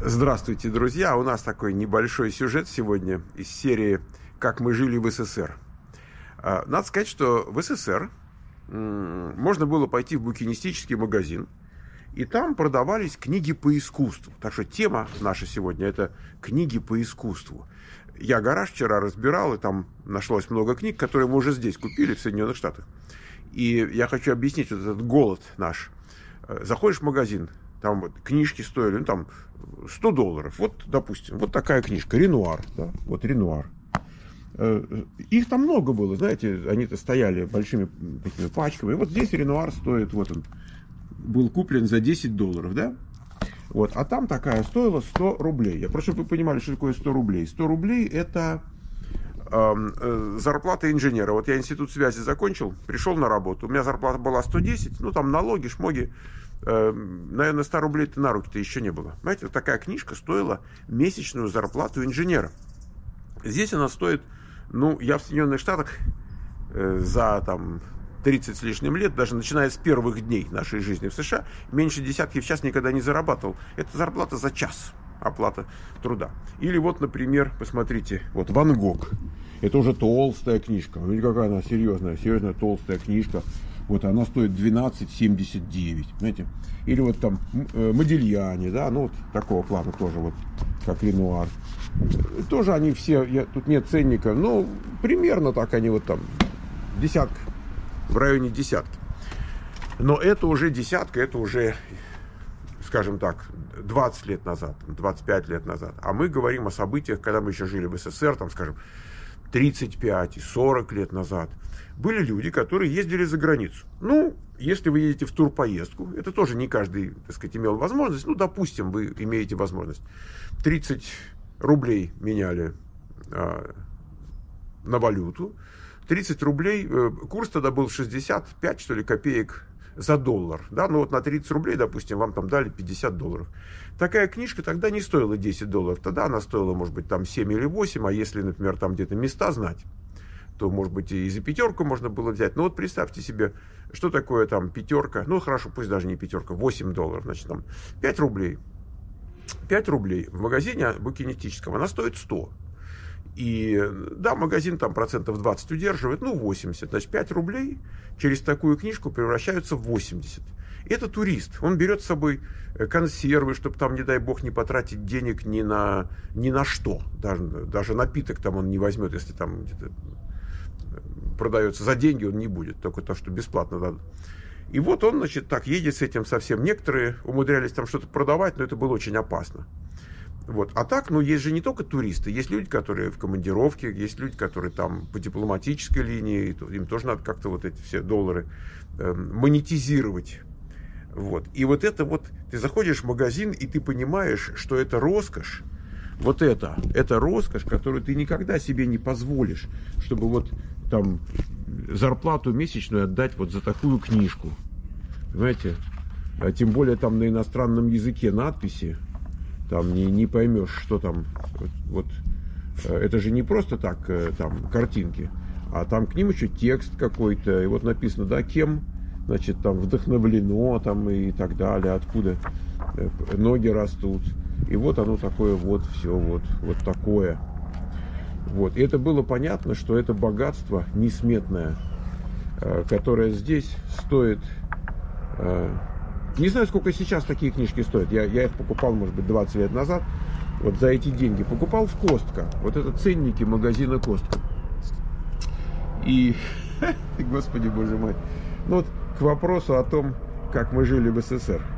Здравствуйте, друзья! У нас такой небольшой сюжет сегодня из серии «Как мы жили в СССР». Надо сказать, что в СССР можно было пойти в букинистический магазин, и там продавались книги по искусству. Так что тема наша сегодня – это книги по искусству. Я гараж вчера разбирал, и там нашлось много книг, которые мы уже здесь купили, в Соединенных Штатах. И я хочу объяснить вот этот голод наш. Заходишь в магазин, там вот книжки стоили, там $100. Вот, допустим, вот такая книжка, Ренуар, да, вот Ренуар. Их там много было, знаете, они-то стояли большими такими пачками. И вот здесь Ренуар стоит, вот он, был куплен за $10, да? Вот, а там такая стоила 100 рублей. Я прошу, чтобы вы понимали, что такое 100 рублей. 100 рублей это зарплата инженера. Вот я институт связи закончил, пришел на работу. У меня зарплата была 110, ну там налоги, шмоги. Наверное, 100 рублей-то на руки-то еще не было. Знаете, вот такая книжка стоила месячную зарплату инженера. Здесь она стоит, ну, я в Соединенных Штатах за там 30 с лишним лет, даже начиная с первых дней нашей жизни в США, меньше десятки в час никогда не зарабатывал. Это зарплата за час, оплата труда. Или вот, например, посмотрите, вот Ван Гог. Это уже толстая книжка. Видите, какая она серьезная толстая книжка. Вот она стоит 12,79, знаете. Или вот там Модильяне, да, ну вот такого плана тоже, вот как Ренуар. Тоже они все, тут нет ценника, но примерно так они вот там, десятка, в районе десятки. Но это уже десятка, это уже, скажем так, 20 лет назад, 25 лет назад. А мы говорим о событиях, когда мы еще жили в СССР, там, скажем, 35 и 40 лет назад. Были люди, которые ездили за границу. Ну, если вы едете в турпоездку, это тоже не каждый, так сказать, имел возможность. Ну, допустим, вы имеете возможность. 30 рублей меняли на валюту. 30 рублей, курс тогда был 65, что ли, копеек за доллар. Да? Ну, вот на 30 рублей, допустим, вам там дали $50. Такая книжка тогда не стоила $10. Тогда она стоила, может быть, там 7 или 8. А если, например, там где-то места знать, то, может быть, и за пятерку можно было взять. Но вот представьте себе, что такое там пятерка. Ну, хорошо, пусть даже не пятерка, $8. Значит, там 5 рублей. 5 рублей в магазине букинистическом, она стоит 100. И, да, магазин там процентов 20 удерживает, ну, 80. Значит, 5 рублей через такую книжку превращаются в 80. Это турист. Он берет с собой консервы, чтобы там, не дай бог, не потратить денег ни на что. Даже напиток там он не возьмет, если там где-то продается за деньги, он не будет. Только то, что бесплатно дадут. И вот он, значит, так едет с этим совсем. Некоторые умудрялись там что-то продавать, но это было очень опасно. Вот. А так, ну, есть же не только туристы, есть люди, которые в командировке, есть люди, которые там по дипломатической линии, им тоже надо как-то вот эти все доллары монетизировать. Вот. И вот это вот, ты заходишь в магазин, и ты понимаешь, что это роскошь, вот это роскошь, которую ты никогда себе не позволишь, чтобы вот там зарплату месячную отдать вот за такую книжку. Понимаете? А тем более там на иностранном языке надписи. Там не поймешь, что там. Вот, это же не просто так там картинки, а там к ним еще текст какой-то. И вот написано, да, кем, значит, там вдохновлено, там и так далее, откуда ноги растут. И вот оно такое вот все, вот такое. Вот. И это было понятно, что это богатство несметное, которое здесь стоит. Не знаю, сколько сейчас такие книжки стоят. Я их покупал, может быть, 20 лет назад. Вот за эти деньги. Покупал в Костко. Вот это ценники магазина Костко. И, господи, боже мой. Ну вот к вопросу о том, как мы жили в СССР.